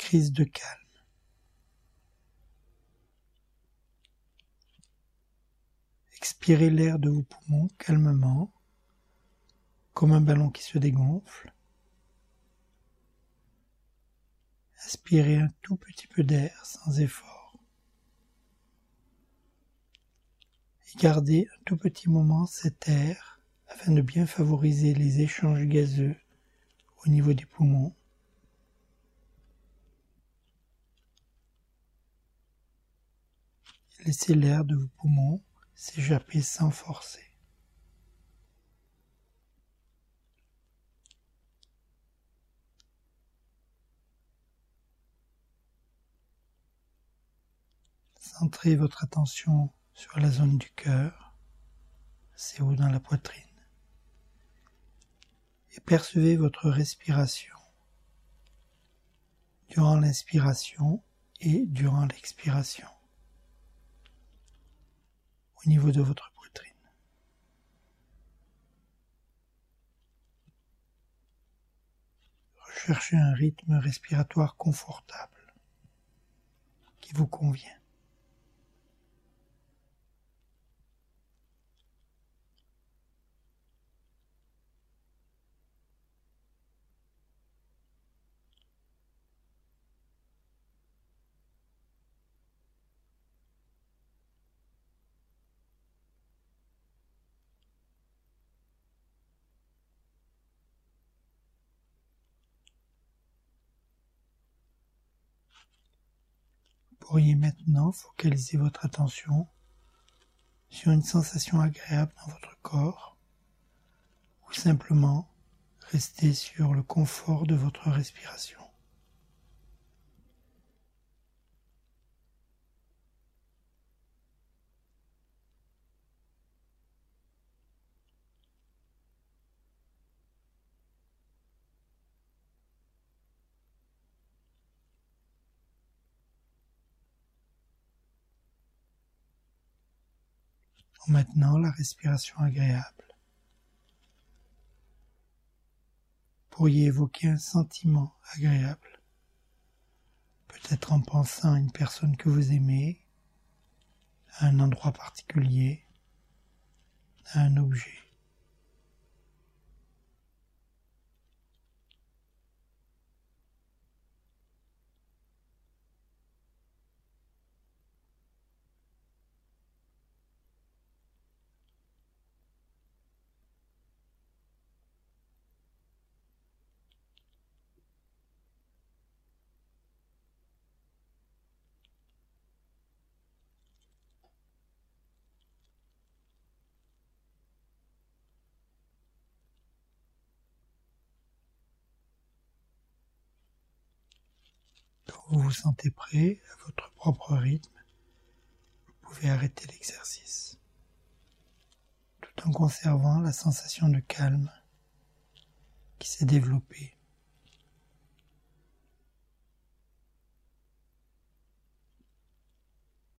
crise de calme. Expirez l'air de vos poumons calmement, comme un ballon qui se dégonfle. Inspirez un tout petit peu d'air sans effort. Et gardez un tout petit moment cet air afin de bien favoriser les échanges gazeux au niveau des poumons. Laissez l'air de vos poumons s'échapper sans forcer. Centrez votre attention sur la zone du cœur, c'est haut dans la poitrine, et percevez votre respiration durant l'inspiration et durant l'expiration au niveau de votre poitrine. Recherchez un rythme respiratoire confortable qui vous convient. Vous pourriez maintenant focaliser votre attention sur une sensation agréable dans votre corps ou simplement rester sur le confort de votre respiration. Maintenant, la respiration agréable. Vous pourriez évoquer un sentiment agréable, peut-être en pensant à une personne que vous aimez, à un endroit particulier, à un objet. Quand vous vous sentez prêt à votre propre rythme, vous pouvez arrêter l'exercice, tout en conservant la sensation de calme qui s'est développée